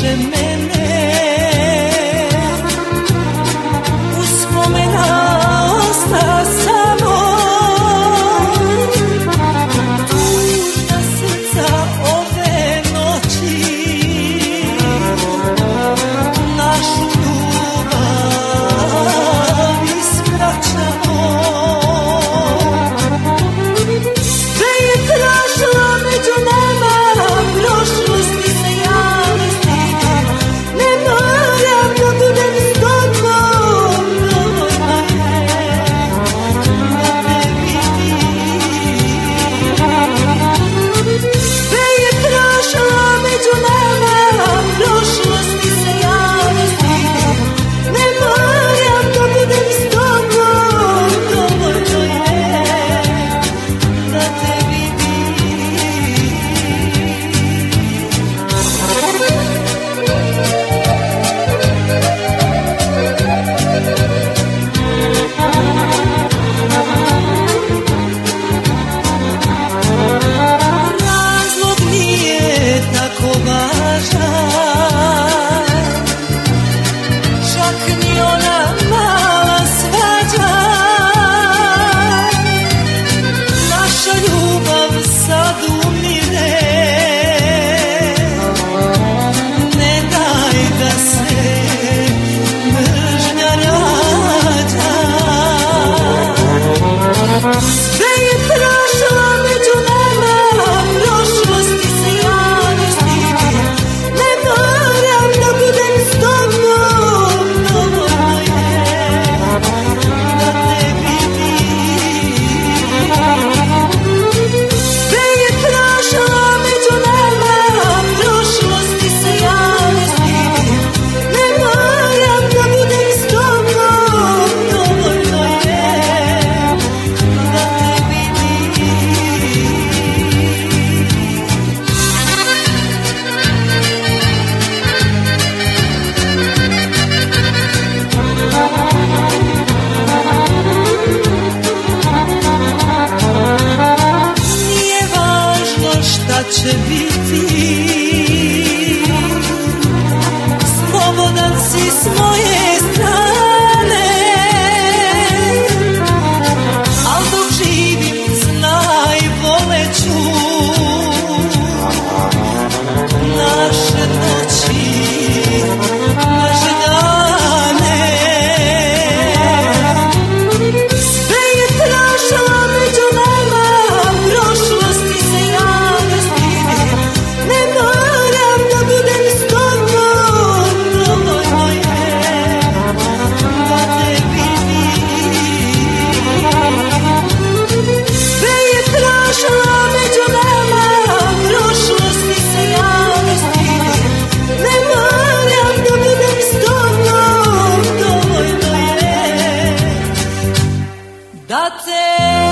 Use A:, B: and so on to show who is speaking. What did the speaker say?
A: više mene, uspomena osta samo tužna srca ove noći, našu ljubav ispraćamo. Sve je prošlo među nama, prošlosti se ja ne stidim, ne moram da budem s tobom, dovoljno je da te vidim. Sve je prošlo među nama, prošlosti se ja ne stidim, ne moram da budem s tobom, dovoljno je da te razlog nije tako važan, čak ni ona mala svađa. Naša ljubav sad umire, ne daj da se mržnja rađa. Sve je prošlo među nama, prošlosti se ja ne stidim, ne moram da budem s tobom, dovoljno je da te vidim. Sve je prošlo među nama, prošlosti se ja ne stidim, ne moram da budem s tobom, dovoljno je da te nije važno šta će biti, slobodan si s moje strane, al dok živim znaj voleću naše noći, naše dane. Sve je prošlo među nama, prošlosti se ja ne stidim, ne moram da budem s tobom, dovoljno je da te vidim. Sve je prošlo među nama, prošlosti se ja ne stidim, ne moram da budem s tobom, dovoljno je da te